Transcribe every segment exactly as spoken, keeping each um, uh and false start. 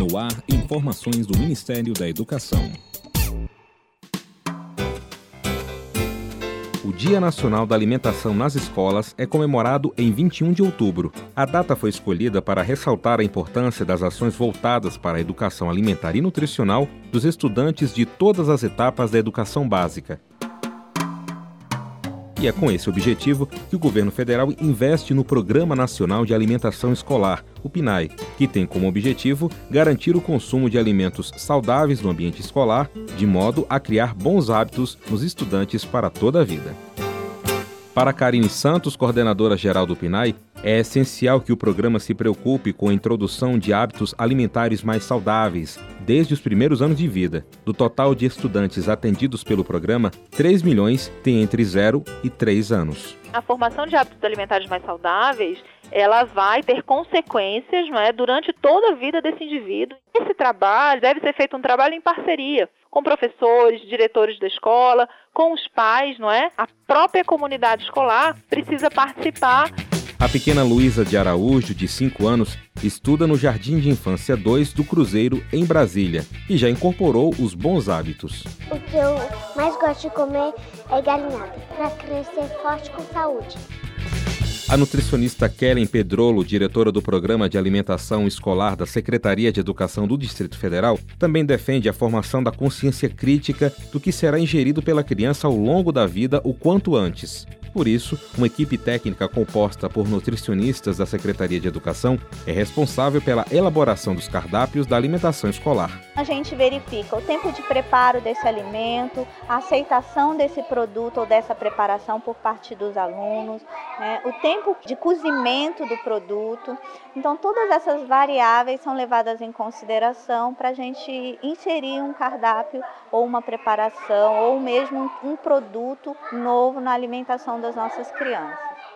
No ar, informações do Ministério da Educação. O Dia Nacional da Alimentação nas Escolas é comemorado em vinte e um de outubro. A data foi escolhida para ressaltar a importância das ações voltadas para a educação alimentar e nutricional dos estudantes de todas as etapas da educação básica. E é com esse objetivo que o governo federal investe no Programa Nacional de Alimentação Escolar, o PNAE, que tem como objetivo garantir o consumo de alimentos saudáveis no ambiente escolar, de modo a criar bons hábitos nos estudantes para toda a vida. Para Karine Santos, coordenadora geral do PNAE, é essencial que o programa se preocupe com a introdução de hábitos alimentares mais saudáveis, desde os primeiros anos de vida. Do total de estudantes atendidos pelo programa, três milhões têm entre zero e três anos. A formação de hábitos alimentares mais saudáveis, ela vai ter consequências, não é, durante toda a vida desse indivíduo. Esse trabalho deve ser feito um trabalho em parceria com professores, diretores da escola, com os pais, não é? A própria comunidade escolar precisa participar. A pequena Luísa de Araújo, de cinco anos, estuda no Jardim de Infância dois do Cruzeiro, em Brasília, e já incorporou os bons hábitos. O que eu mais gosto de comer é galinhada, para crescer forte com saúde. A nutricionista Kellen Pedrolo, diretora do Programa de Alimentação Escolar da Secretaria de Educação do Distrito Federal, também defende a formação da consciência crítica do que será ingerido pela criança ao longo da vida o quanto antes. Por isso, uma equipe técnica composta por nutricionistas da Secretaria de Educação é responsável pela elaboração dos cardápios da alimentação escolar. A gente verifica o tempo de preparo desse alimento, a aceitação desse produto ou dessa preparação por parte dos alunos, né, o tempo de cozimento do produto. Então, todas essas variáveis são levadas em consideração para a gente inserir um cardápio ou uma preparação ou mesmo um produto novo na alimentação das nossas crianças.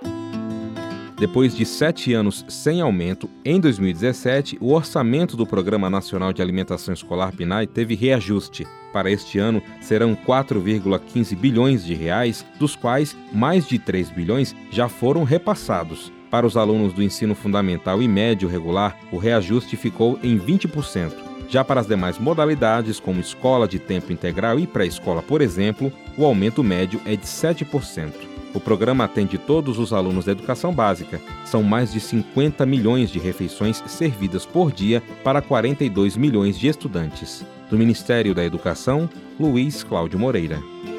Depois de sete anos sem aumento, em dois mil e dezessete, o orçamento do Programa Nacional de Alimentação Escolar PNAE teve reajuste. Para este ano, serão quatro vírgula quinze bilhões de reais, dos quais mais de três bilhões já foram repassados. Para os alunos do ensino fundamental e médio regular, o reajuste ficou em vinte por cento. Já para as demais modalidades, como escola de tempo integral e pré-escola, por exemplo, o aumento médio é de sete por cento. O programa atende todos os alunos da educação básica. São mais de cinquenta milhões de refeições servidas por dia para quarenta e dois milhões de estudantes. Do Ministério da Educação, Luiz Cláudio Moreira.